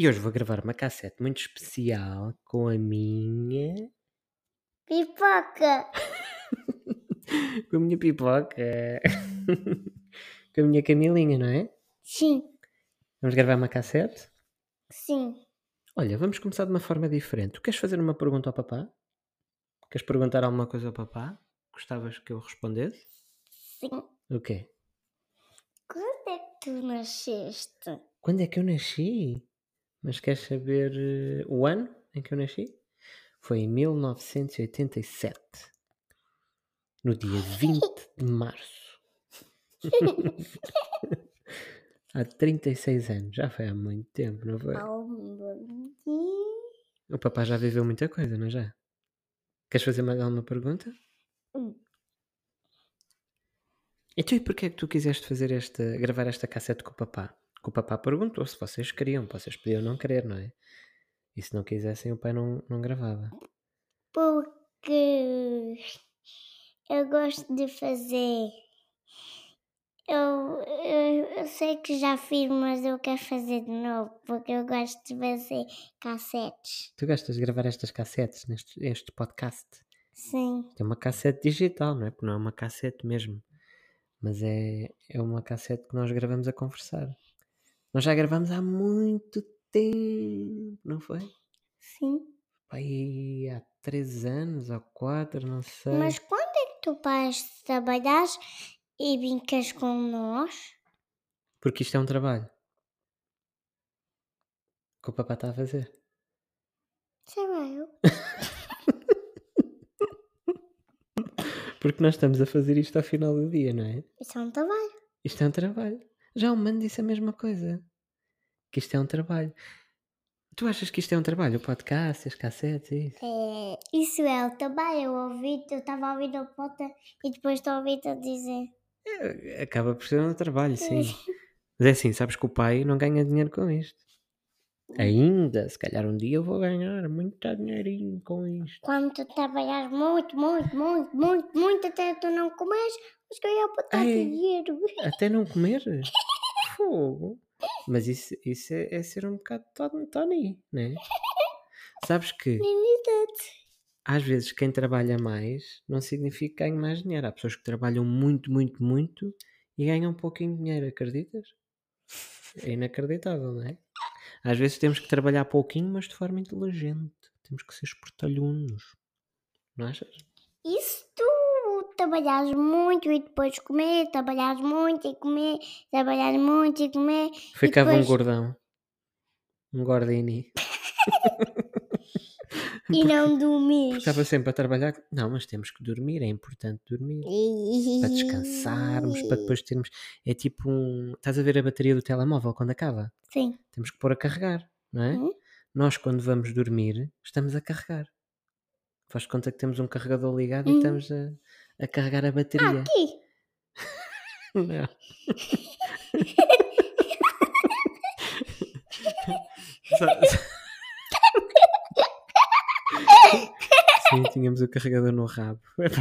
E hoje vou gravar uma cassete muito especial com a minha. Pipoca. Com a minha pipoca. Com a minha Camilinha, não é? Sim, Vamos gravar uma cassete? sim. Olha, vamos começar de uma forma diferente. Tu queres fazer uma pergunta ao papá? Queres perguntar alguma coisa ao papá? Gostavas que eu respondesse? Sim. O quê? Quando é que tu nasceste? Quando é que eu nasci? Mas queres saber o ano em que eu nasci? Foi em 1987. No dia 20 de março. Há 36 anos. Já foi há muito tempo, não foi? O papá já viveu muita coisa, não é já? Queres fazer mais alguma pergunta? Então, e porquê é que tu quiseste gravar esta cassete com o papá? Que o papá perguntou se vocês queriam. Vocês podiam não querer, não é? E se não quisessem, o pai não gravava. Porque eu gosto de fazer. Eu sei que já fiz, mas eu quero fazer de novo, porque eu gosto de fazer cassetes. Tu gostas de gravar estas cassetes este podcast? Sim. É uma cassete digital, não é? Porque não é uma cassete mesmo. Mas é uma cassete que nós gravamos a conversar. Nós já gravamos há muito tempo, não foi? Sim. Pai, há 3 anos ou 4, não sei. Mas quando é que tu paras de trabalhar e brincas com nós? Porque isto é um trabalho que o papá está a fazer. Sei lá, eu. Porque nós estamos a fazer isto ao final do dia, não é? Isso é um trabalho. Isto é um trabalho. Já o mano disse a mesma coisa. Que isto é um trabalho. Tu achas que isto é um trabalho? O podcast, as cassetes, é isso? Isso é o trabalho. Eu estava a ouvir o pota e depois estou a ouvir-te a dizer. Acaba por ser um trabalho, sim. Mas é assim, sabes que o pai não ganha dinheiro com isto. Ainda, se calhar um dia eu vou ganhar muito dinheirinho com isto. Quando tu trabalhas muito, até tu não comes, mas ganhar para dar dinheiro. Até não comer? Fogo. Mas isso é ser um bocado Tony, não é? Sabes que às vezes quem trabalha mais não significa que ganhe mais dinheiro. Há pessoas que trabalham muito, muito, muito e ganham um pouquinho de dinheiro, acreditas? É inacreditável, não é? Às vezes temos que trabalhar pouquinho, mas de forma inteligente. Temos que ser espertalhunos. Não achas? E se tu trabalhares muito e depois comer, trabalhares muito e comer, trabalhares muito e comer... Ficava depois... um gordão. Um gordini. E não dormires. Estava sempre a trabalhar. Não, mas temos que dormir. É importante dormir. Para descansarmos, para depois termos... É tipo Estás a ver a bateria do telemóvel quando acaba? Sim. Temos que pôr a carregar, não é? Nós, quando vamos dormir, estamos a carregar. Faz de conta que temos um carregador ligado e estamos a carregar a bateria. Aqui. Não. Sim, tínhamos o carregador no rabo.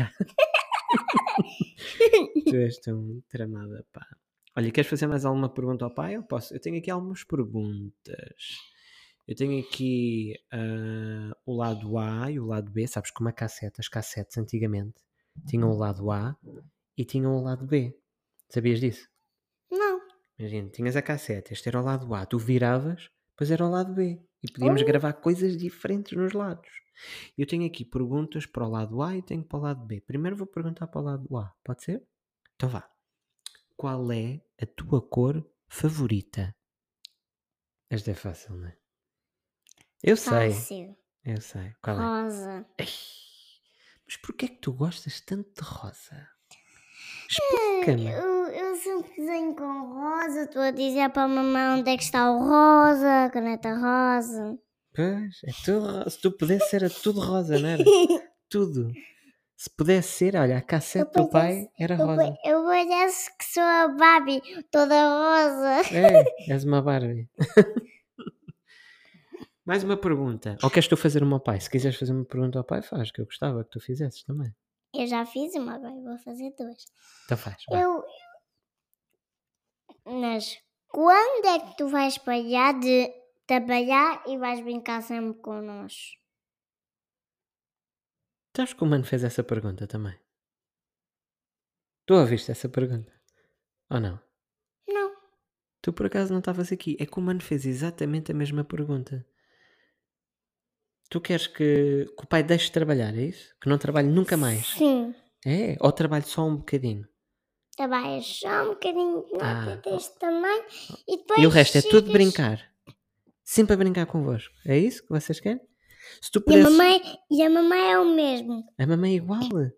Tu és tão tramada, pá. Olha, queres fazer mais alguma pergunta ao pai? Eu posso. Eu tenho aqui algumas perguntas. Eu tenho aqui o lado A e o lado B. Sabes que as cassetes antigamente tinham o lado A e tinham o lado B. Sabias disso? Não. Imagina, tinhas a cassete, este era o lado A, tu viravas, depois era o lado B. E podíamos gravar coisas diferentes nos lados. Eu tenho aqui perguntas para o lado A e tenho para o lado B. Primeiro vou perguntar para o lado A, pode ser? Então vá. Qual é a tua cor favorita? Esta é fácil, não é? Eu sei. Fácil. Eu sei. Qual é? Rosa. Mas porquê é que tu gostas tanto de rosa? Explica-me. Eu sempre desenho com rosa. Estou a dizer para a mamãe onde é que está o rosa, a caneta rosa. Pois, é tudo rosa. Se tu pudesse era tudo rosa, não era? Tudo. Se pudesse ser, olha, a cassete do pai era rosa. Eu parece que sou a Barbie, toda rosa. És uma Barbie. Mais uma pergunta. Ou queres tu fazer uma ao pai? Se quiseres fazer uma pergunta ao pai, faz, que eu gostava que tu fizesses também. Eu já fiz uma, agora vou fazer duas. Então faz, vai. Mas quando é que tu vais parar de trabalhar e vais brincar sempre connosco. Sabes que o mano fez essa pergunta também? Tu ouviste essa pergunta? Ou não? Não. Tu por acaso não estavas aqui. É que o mano fez exatamente a mesma pergunta. Tu queres que o pai deixe de trabalhar, é isso? Que não trabalhe nunca mais? Sim. É? Ou trabalhe só um bocadinho? Trabalhas só um bocadinho de nota deste tamanho e depois E o resto é tudo chegas- brincar. Sempre a brincar convosco. É isso que vocês querem? Se tu E a pudesses... mamãe é o mesmo. A mamãe é igual?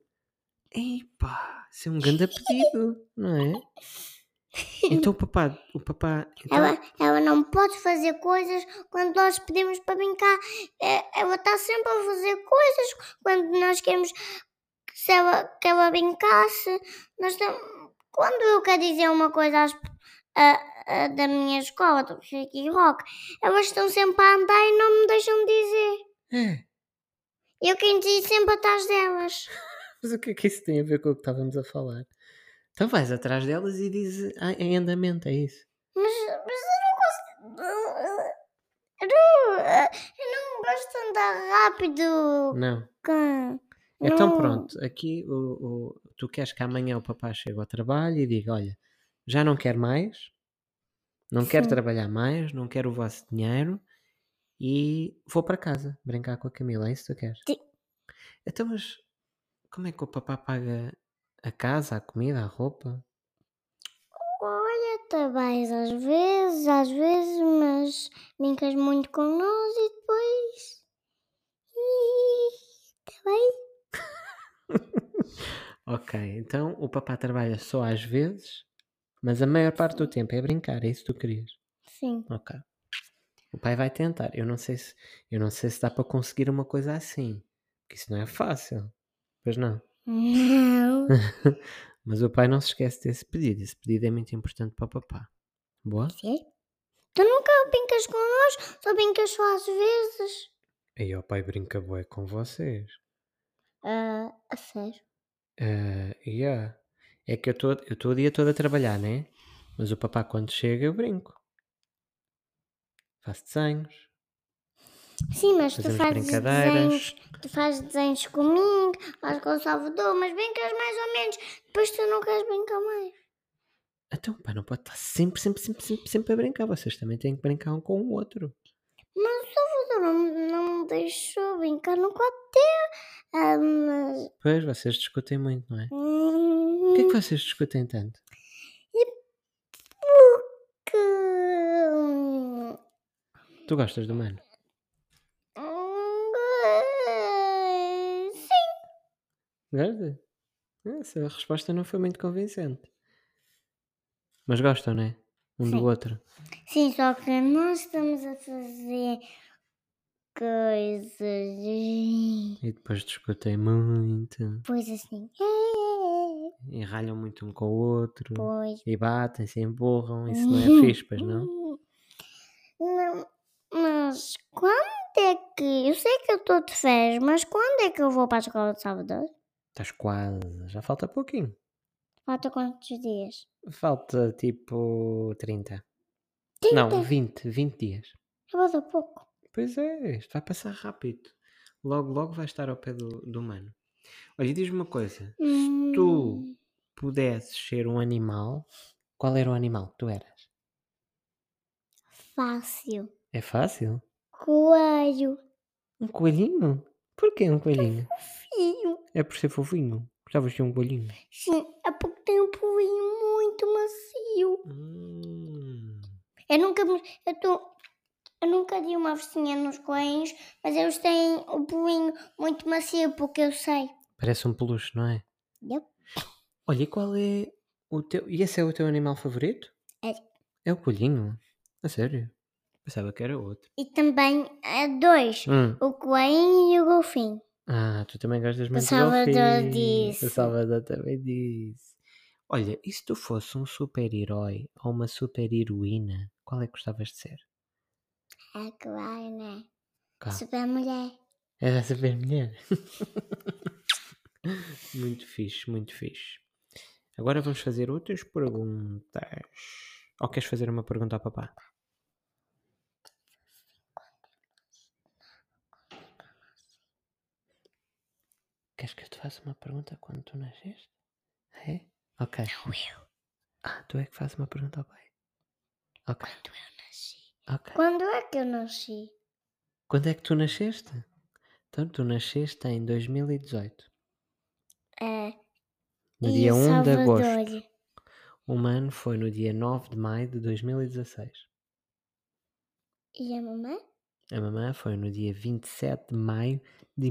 Epá, isso é um grande pedido, não é? Então o papá... Então, Ela não pode fazer coisas quando nós pedimos para brincar. Ela está sempre a fazer coisas quando nós queremos que ela brincasse. Quando eu quero dizer uma coisa da minha escola, do Chiqui Rock, elas estão sempre a andar e não me deixam dizer. é. Eu quero dizer sempre atrás delas. Mas o que é que isso tem a ver com o que estávamos a falar? Então vais atrás delas e dizes em andamento, é isso? Mas eu não gosto. Eu não gosto de andar rápido. Não. Com... Então Não. pronto, aqui tu queres que amanhã o papá chegue ao trabalho e diga, olha, já não quero mais, não quero Sim. trabalhar mais, não quero o vosso dinheiro e vou para casa brincar com a Camila, é isso que tu queres? Sim. Então mas como é que o papá paga a casa, a comida, a roupa? Olha, trabalhas às vezes, mas brincas muito com nós e depois. Está bem? Ok, então o papá trabalha só às vezes, mas a maior parte do tempo é brincar, é isso que tu querias? Sim. Ok. O pai vai tentar. Eu não sei se dá para conseguir uma coisa assim. Porque isso não é fácil. Pois não. Não. Mas o pai não se esquece desse pedido. Esse pedido é muito importante para o papá. Boa? Sério? Tu nunca brincas connosco, só brincas só às vezes. Aí o pai brinca bué com vocês. A sério? Yeah. É que eu estou o dia todo a trabalhar, né? Mas o papá quando chega eu brinco. Faço desenhos. Sim, mas Fazemos brincadeiras. tu fazes desenhos comigo, fazes com o Salvador, mas brincas mais ou menos. Depois tu não queres brincar mais. Então o pai não pode estar sempre a brincar. Vocês também têm que brincar um com o outro. Mas o Salvador não me deixou brincar no quarto dele. Mas... Pois, vocês discutem muito, não é? Por que é que vocês discutem tanto? Que... Tu gostas do mano? Sim. Gostas? Essa resposta não foi muito convincente. Mas gostam, não é? Um do Sim. outro. Sim, só que nós estamos a fazer coisas. E depois discutem muito. Pois assim. E ralham muito um com o outro. Pois. E batem, se empurram. Isso não é fixe, pois não? Não, mas quando é que. Eu sei que eu estou de férias, mas quando é que eu vou para a escola de Salvador? Estás quase. Já falta pouquinho. Falta quantos dias? Falta tipo 30. 30? Não, 20 dias. Falta pouco. Pois é, isto vai passar rápido. Logo vai estar ao pé do mano. Olha, e diz-me uma coisa. Se tu pudesses ser um animal, qual era o animal que tu eras? Fácil. É fácil? Coelho. Um coelhinho? Porquê um coelhinho? Fio. É por ser fofinho? Gostavas de ser um coelhinho? Sim, é porque tem um pulinho muito macio. Eu nunca dei uma vestinha nos coelhos, mas eles têm o pulinho muito macio, porque eu sei. Parece um peluche, não é? Yep. Olha, e qual é o teu... E esse é o teu animal favorito? É. É o coelhinho? A sério? Pensava que era outro. E também é dois, o coelhinho e o golfinho. Tu também gostas muito de Salvador golfinhos. disse. O Salvador também disse. Olha, e se tu fosse um super-herói ou uma super-heroína, qual é que gostavas de ser? É claro, né? Qual? Super mulher. Era a super-mulher. Muito fixe, muito fixe. Agora vamos fazer outras perguntas. Ou queres fazer uma pergunta ao papá? Queres que eu te faça uma pergunta quando tu nasceste? É? Ok. Não eu. Tu é que fazes uma pergunta ao pai. Ok. Quando eu nasci. Ok. Quando é que eu nasci? Quando é que tu nasceste? Então, tu nasceste em 2018. No E dia 1 de Salvador. agosto. O ano foi no dia 9 de maio de 2016. E a mamãe? A mamã foi no dia 27 de maio de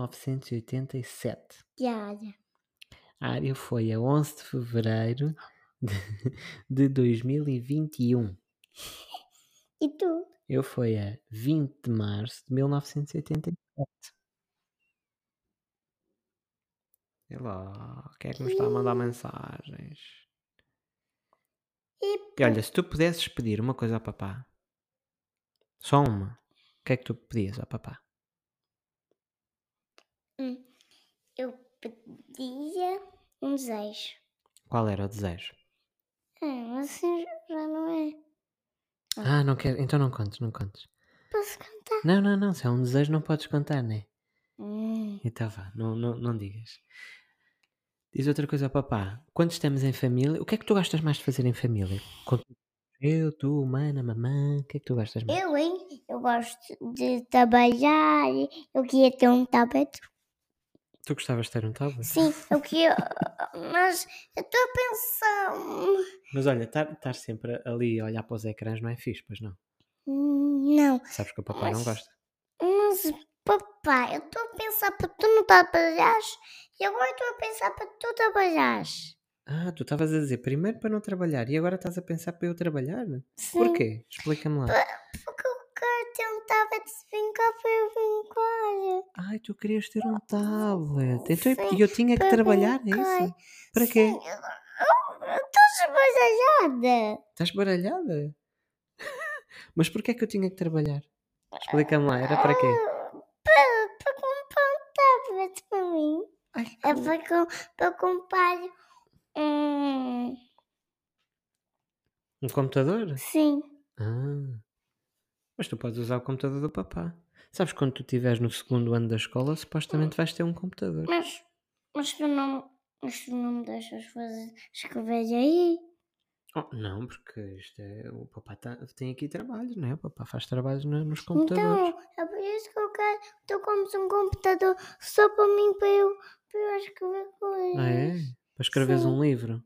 1987. E a Área? A área foi a 11 de fevereiro de 2021. E tu? Eu fui a 20 de março de 1987. E lá, quem é que me está a mandar mensagens? E E olha, se tu pudesses pedir uma coisa ao papá, só uma, o que é que tu pedias ao papá? eu pedia um desejo. Qual era o desejo? Mas assim já não é. Não quero. Então não contes, não contes. Posso cantar? Não, se é um desejo não podes contar, né? Hum. Então vá, não digas. Diz outra coisa ao papá. Quando estamos em família, o que é que tu gostas mais de fazer em família? Eu, tu, mana, mamã, o que é que tu gostas mais? Eu, hein? Eu gosto de trabalhar. Eu queria ter um tablet. Tu gostavas de ter um tablet? Sim, eu queria. Mas eu estou a pensar. Mas olha, estar sempre ali a olhar para os ecrãs não é fixe, pois não? Não. Sabes que o papai não gosta. Mas, papai, eu estou a pensar para tu não trabalhares e agora estou a pensar para tu trabalhares. Tu estavas a dizer primeiro para não trabalhar e agora estás a pensar para eu trabalhar? Sim. Porquê? Explica-me lá. Porque eu quero ter um tablet de brincar para eu brincar. Tu querias ter um tablet. Então, Sim, e eu tinha que para trabalhar, é brincar. isso? Para quê? Sim, eu estou baralhada. Estás baralhada? Mas porquê é que eu tinha que trabalhar? Explica-me lá, era para quê? Para comprar um tablet para mim. Ai, É para comprar um computador? Sim. Mas tu podes usar o computador do papá. Sabes, quando tu estiveres no segundo ano da escola, supostamente vais ter um computador. Mas tu não me deixas escrever aí. Não, porque isto é. O papá tem aqui trabalhos, não é? O papá faz trabalhos nos computadores. Então, é por isso que eu quero. Tu compras um computador só para mim, para eu escrever coisas. É? Para escreveres um livro.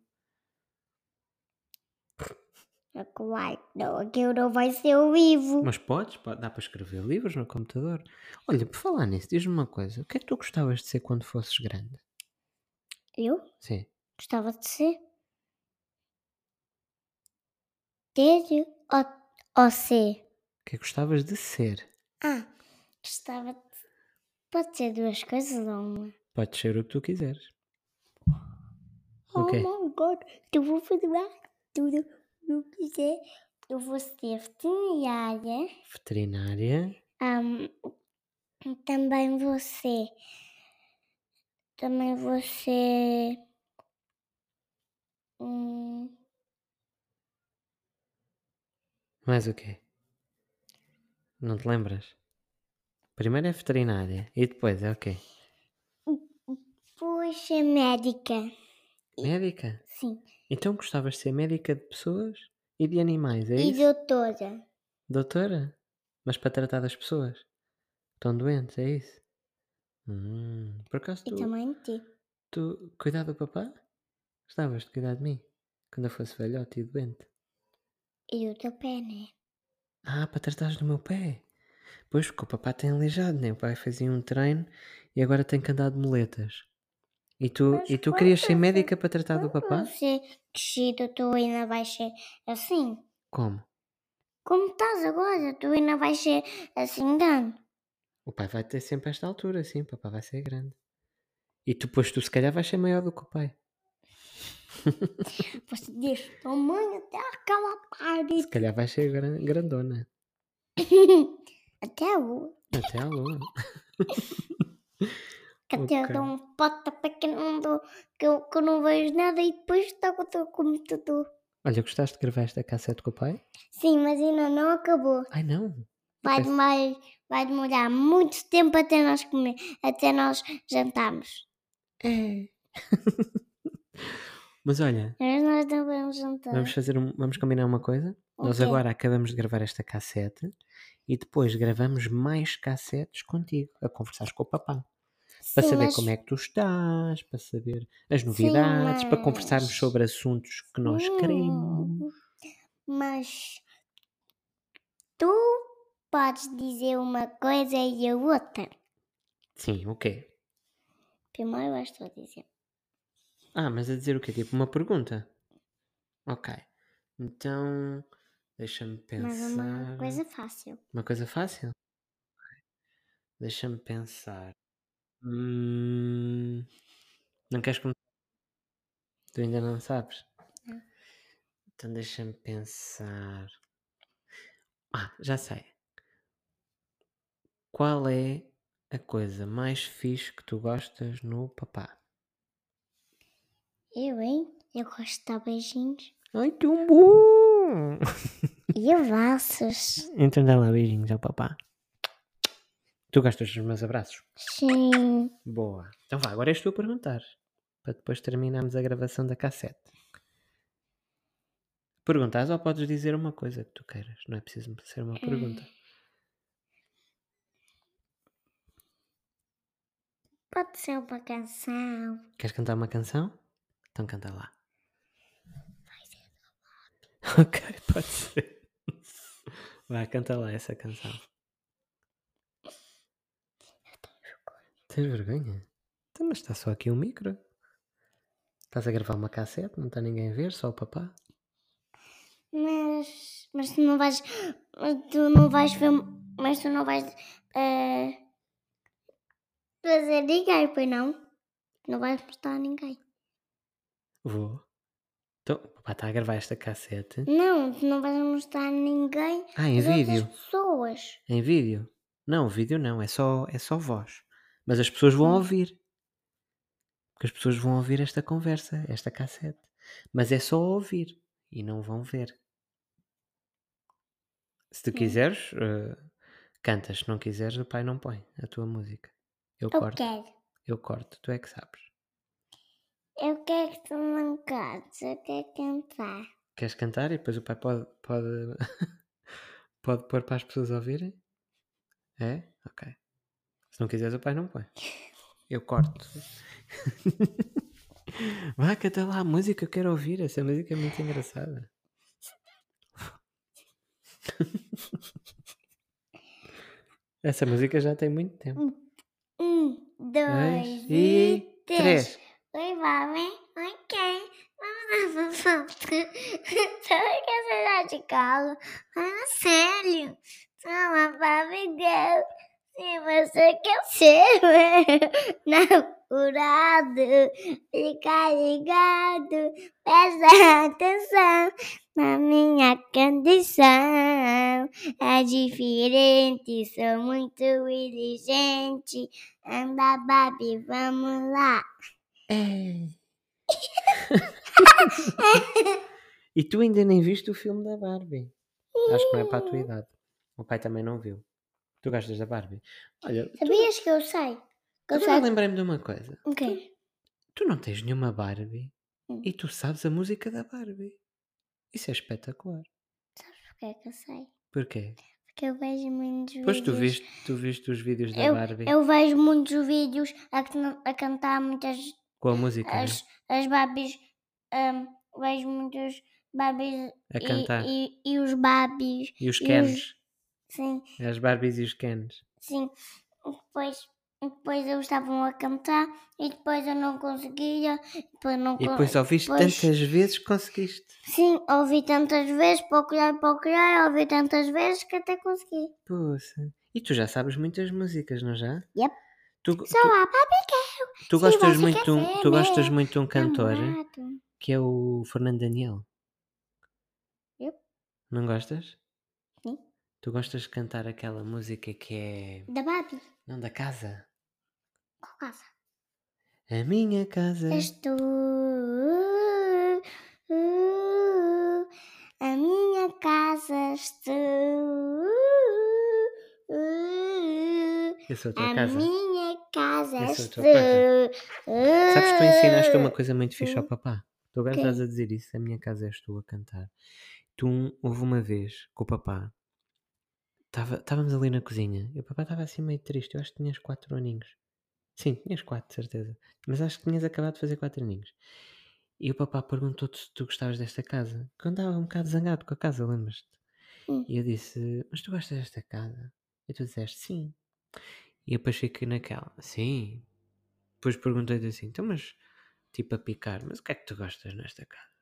É claro, não, aquilo não vai ser o livro. Mas dá para escrever livros no computador. Olha, por falar nisso, diz-me uma coisa: o que é que tu gostavas de ser quando fosses grande? Eu Sim. gostava de ser. Ter ou ser? O que é que gostavas de ser? Gostava de. Pode ser duas coisas ou uma. Pode ser o que tu quiseres. O Oh quê? my god, eu vou fazer tudo o que eu quiser. Eu vou ser veterinária. Veterinária. Também vou ser. Também vou ser. Mais o quê? Não te lembras? Primeiro é veterinária e depois é o quê? Vou ser médica. Médica? Sim. Então gostavas de ser médica de pessoas e de animais, é E isso? doutora. Doutora? Mas para tratar das pessoas? Que estão doentes, é isso? Por acaso E também de ti. tu cuidar do papá? Gostavas de cuidar de mim? Quando eu fosse velhote e doente? E o teu pé, né? Para tratares do meu pé? Pois, porque o papá tem aleijado, né? O pai fazia um treino e agora tem que andar de muletas. E tu querias ser médica para tratar do papá? Você crescido, tu ainda vais ser assim. Como? Como estás agora, tu ainda vais ser assim grande. O pai vai ter sempre esta altura, sim, o papá vai ser grande. E depois tu se calhar vais ser maior do que o pai. Você deste tamanho até aquela parte. Se calhar vais ser grandona. Até a lua. Até à lua. Que até eu dou um pontapé que eu não vejo nada e depois está com o teu computador. Olha, gostaste de gravar esta cassete com o pai? Sim, mas ainda não acabou. Ai não! Vai vai demorar muito tempo até nós comer, até nós jantarmos. É. Mas olha, Mas nós não vamos jantar. vamos combinar uma coisa? O Nós quê? agora acabamos de gravar esta cassete e depois gravamos mais cassetes contigo, a conversares com o papá. Para Sim, saber mas... como é que tu estás, para saber as novidades, para conversarmos mas... sobre assuntos que nós queremos. Mas tu podes dizer uma coisa e a outra. Sim, o quê? Primeiro eu estou a dizer. Ah, mas a dizer o quê? Tipo uma pergunta? Ok. Então, deixa-me pensar. Mas uma coisa fácil. Uma coisa fácil? Deixa-me pensar. Não queres começar? Tu ainda não sabes? Não. Então deixa-me pensar. Ah, já sei. Qual é a coisa mais fixe que tu gostas no papá? Eu, hein? Eu gosto de dar beijinhos. Ai, tão bom! E abraços. Então dá lá beijinhos ao papá. Tu gostas dos meus abraços? Sim. Boa. Então vá, agora és tu a perguntar. Para depois terminarmos a gravação da cassete. Perguntas ou podes dizer uma coisa que tu queiras. Não é preciso ser uma pergunta. Pode ser uma canção. Queres cantar uma canção? Então canta lá. Ok, pode ser. Vá, canta lá essa canção. Tens vergonha? Então, mas está só aqui um micro. Estás a gravar uma cassete, não está ninguém a ver, só o papá. Mas tu não vais. Mas tu não vais ver. Mas tu não vais fazer ninguém, pois não? Não vais mostrar a ninguém. Vou. Então, o papá está a gravar esta cassete. Não, tu não vais mostrar a ninguém. Ah, em as vídeo? outras pessoas. Em vídeo? Não, vídeo não, é só voz. Mas as pessoas vão ouvir. Porque as pessoas vão ouvir esta conversa, esta cassete. Mas é só ouvir e não vão ver. Se tu quiseres, cantas. Se não quiseres, o pai não põe a tua música. Eu corto. quero. Eu corto, tu é que sabes. Eu quero que tu não cantes. Eu quero cantar. Queres cantar e depois o pai pode pode pôr para as pessoas ouvirem? É? Ok. Se não quiseres, o pai não põe. Eu corto. Vá, canta lá a música, eu quero ouvir. Essa música é muito engraçada. Essa música já tem muito tempo. 1, 2 e 3. Oi, mamãe. Oi, quem? Vamos dar fofoca. Sabe que você dá de carro? Fala sério. Sou uma Barbie Girl. Se você quer ser namorado, fica ligado. Presta atenção na minha condição. É diferente, sou muito inteligente. Anda, Barbie, vamos lá. É. E tu ainda nem viste o filme da Barbie. Acho que não é para a tua idade. O pai também não viu. Tu gostas da Barbie? Olha, Sabias que eu sei? Que eu agora sei. lembrei-me de uma coisa. O quê? Tu não tens nenhuma Barbie Hum. e tu sabes a música da Barbie. Isso é espetacular. Porquê é que eu sei? Porquê? Porque eu vejo muitos Pois vídeos. tu viste os vídeos da Barbie Eu vejo muitos vídeos a cantar muitas. com a música, né? As Barbies. Vejo muitos Barbies A cantar. e os Barbies. E os Kens. Sim, As Barbies e os Kens. sim. Depois eles estavam a cantar e depois eu não conseguia. E depois ouviste tantas vezes que conseguiste. Sim, ouvi tantas vezes, procurar, ouvi tantas vezes que até consegui. Poxa. E tu já sabes muitas músicas, não já? Yep. Tu, Só a Barbie Girl. tu Se gostas você muito, quer ser tu gostas meu muito de um cantor namorado. que é o Fernando Daniel. Yep. Não gostas? Sim. Tu gostas de cantar aquela música que é... Da Barbie. Não, da casa. Qual casa? A minha casa. És tu. A minha casa és tu. Essa é a tua A casa. minha casa Essa és é a tua casa. Sabes que tu ensinaste uma tu. coisa muito fixe ao papá. Tu agora Quê? estás a dizer isso, a minha casa és tu a cantar. Houve uma vez que o papá, estávamos ali na cozinha, e o papá estava assim meio triste, eu acho que tinhas 4 aninhos. Sim, tinhas 4, de certeza. Mas acho que tinhas acabado de fazer 4 aninhos. E o papá perguntou-te se tu gostavas desta casa. Que eu andava um bocado zangado com a casa, lembras-te? Hum. E eu disse, mas tu gostas desta casa? E tu disseste, sim. E eu depois fiquei naquela, sim. Depois perguntei-te assim, então mas, tipo a picar, mas o que é que tu gostas nesta casa?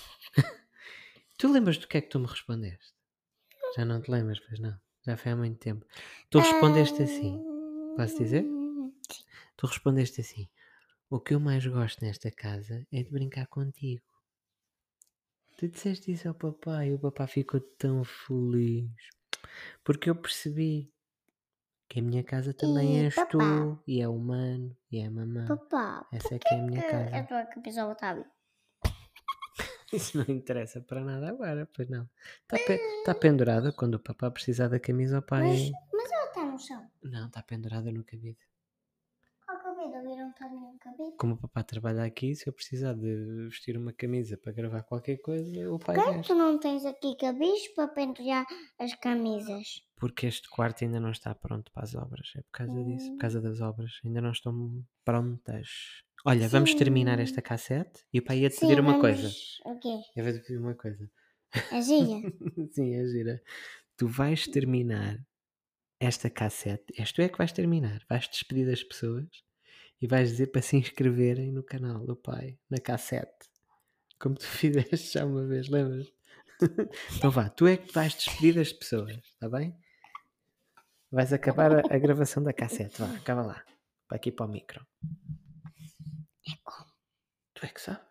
Tu lembras do que é que tu me respondeste? Já não te lembras, pois não. Já foi há muito tempo. Tu respondeste assim, posso dizer? Sim. Tu respondeste assim, o que eu mais gosto nesta casa é de brincar contigo. Tu disseste isso ao papai e o papá ficou tão feliz. Porque eu percebi que a minha casa também E és papá, tu, e é o mano, e é a mamã. papá, Essa é por que é a minha que casa. a tua camisola está ali? Isso não interessa para nada agora, pois não. Está pendurada quando o papá precisar da camisa, o pai. Mas ela está no chão. Não, está pendurada no cabide. Qual cabide? Ali não está nenhum cabide. Como o papá trabalha aqui, se eu precisar de vestir uma camisa para gravar qualquer coisa, o pai Por que veste. tu não tens aqui cabis para pentear as camisas? Porque este quarto ainda não está pronto para as obras. É por causa disso, por Hum. causa das obras. Ainda não estão prontas. Olha, vamos terminar esta cassete e o pai ia-te pedir Sim, uma vamos... coisa. O quê? Eu vou-te pedir uma coisa. A gira? Sim, é gira. Tu vais terminar esta cassete. És tu é que vais terminar. Vais despedir das pessoas e vais dizer para se inscreverem no canal do pai, na cassete. Como tu fizeste já uma vez, lembras? Então vá, tu é que vais despedir das pessoas, está bem? Vais acabar a gravação da cassete, vá, acaba lá. Para aqui para o micro. É como? Tu é que sabes.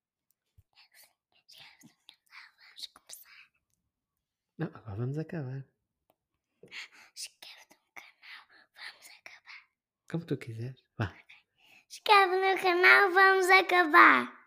Vamos começar. Não, agora vamos acabar. Inscreve no canal, vamos acabar. Como tu quiseres. Vá. Inscreve no canal, vamos acabar.